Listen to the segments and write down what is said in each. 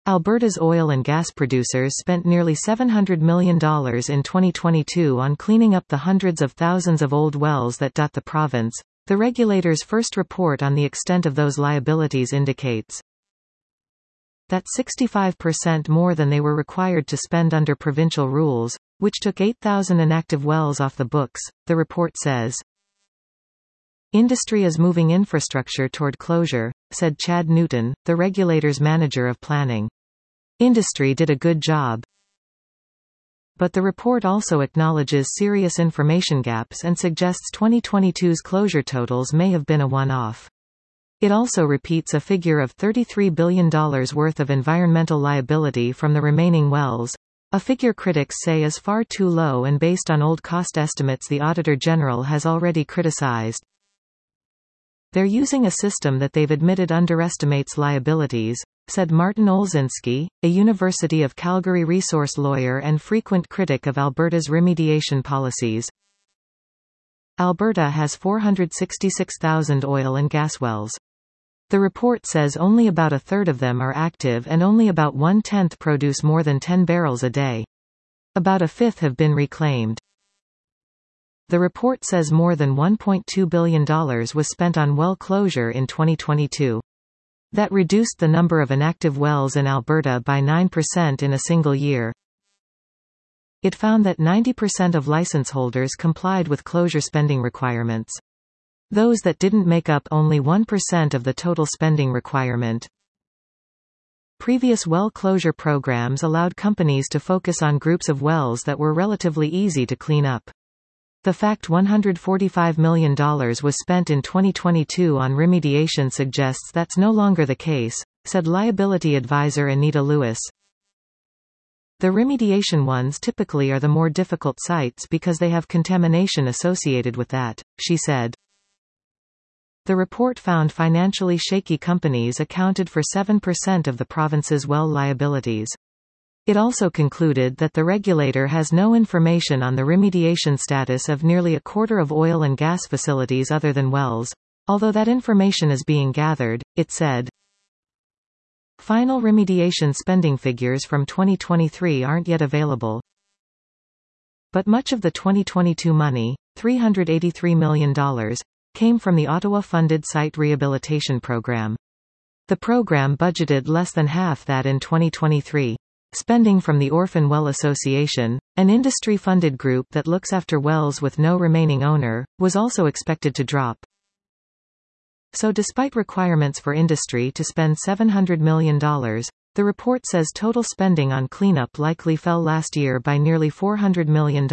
Alberta's oil and gas producers spent nearly $700 million in 2022 on cleaning up the hundreds of thousands of old wells that dot the province. The regulator's first report on the extent of those liabilities indicates that 65% more than they were required to spend under provincial rules, which took 8,000 inactive wells off the books, the report says. Industry is moving infrastructure toward closure, said Chad Newton, the regulator's manager of planning. Industry did a good job. But the report also acknowledges serious information gaps and suggests 2022's closure totals may have been a one-off. It also repeats a figure of $33 billion worth of environmental liability from the remaining wells, a figure critics say is far too low and based on old cost estimates the Auditor General has already criticized. They're using a system that they've admitted underestimates liabilities, said Martin Olszynski, a University of Calgary resource lawyer and frequent critic of Alberta's remediation policies. Alberta has 466,000 oil and gas wells. The report says only about a third of them are active and only about 1/10 produce more than 10 barrels a day. About a fifth have been reclaimed. The report says more than $1.2 billion was spent on well closure in 2022. That reduced the number of inactive wells in Alberta by 9% in a single year. It found that 90% of license holders complied with closure spending requirements. Those that didn't make up only 1% of the total spending requirement. Previous well closure programs allowed companies to focus on groups of wells that were relatively easy to clean up. The fact $145 million was spent in 2022 on remediation suggests that's no longer the case, said liability advisor Anita Lewis. The remediation ones typically are the more difficult sites because they have contamination associated with that, she said. The report found financially shaky companies accounted for 7% of the province's well liabilities. It also concluded that the regulator has no information on the remediation status of nearly a quarter of oil and gas facilities other than wells. Although that information is being gathered, it said. Final remediation spending figures from 2023 aren't yet available. But much of the 2022 money, $383 million, came from the Ottawa-funded site rehabilitation program. The program budgeted less than half that in 2023. Spending from the Orphan Well Association, an industry-funded group that looks after wells with no remaining owner, was also expected to drop. So despite requirements for industry to spend $700 million, the report says total spending on cleanup likely fell last year by nearly $400 million.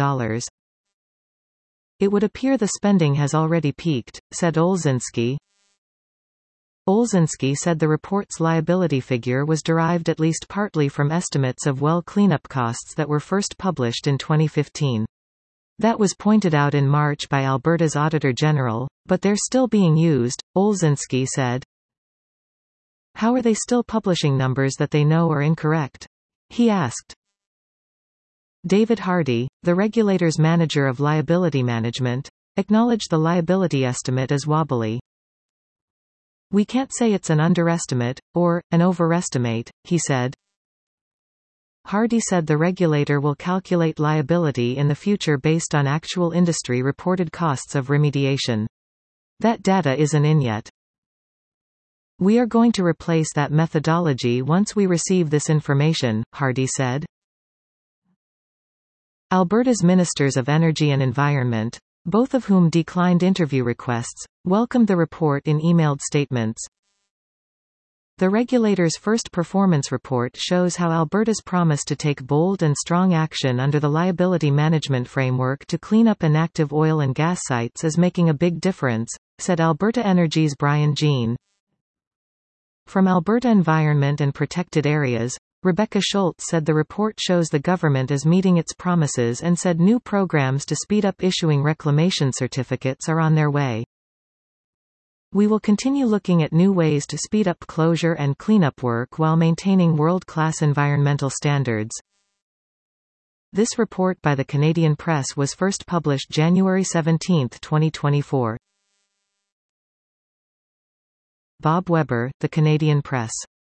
It would appear the spending has already peaked, said Olszynski. Olszynski said the report's liability figure was derived at least partly from estimates of well cleanup costs that were first published in 2015. That was pointed out in March by Alberta's Auditor General, but they're still being used, Olszynski said. How are they still publishing numbers that they know are incorrect? He asked. David Hardy, the regulator's manager of liability management, acknowledged the liability estimate as wobbly. We can't say it's an underestimate, or, an overestimate, he said. Hardy said the regulator will calculate liability in the future based on actual industry-reported costs of remediation. That data isn't in yet. We are going to replace that methodology once we receive this information, Hardy said. Alberta's Ministers of Energy and Environment, both of whom declined interview requests, welcomed the report in emailed statements. The regulator's first performance report shows how Alberta's promise to take bold and strong action under the liability management framework to clean up inactive oil and gas sites is making a big difference, said Alberta Energy's Brian Jean. From Alberta Environment and Protected Areas, Rebecca Schultz said the report shows the government is meeting its promises and said new programs to speed up issuing reclamation certificates are on their way. We will continue looking at new ways to speed up closure and cleanup work while maintaining world-class environmental standards. This report by the Canadian Press was first published January 17, 2024. Bob Weber, The Canadian Press.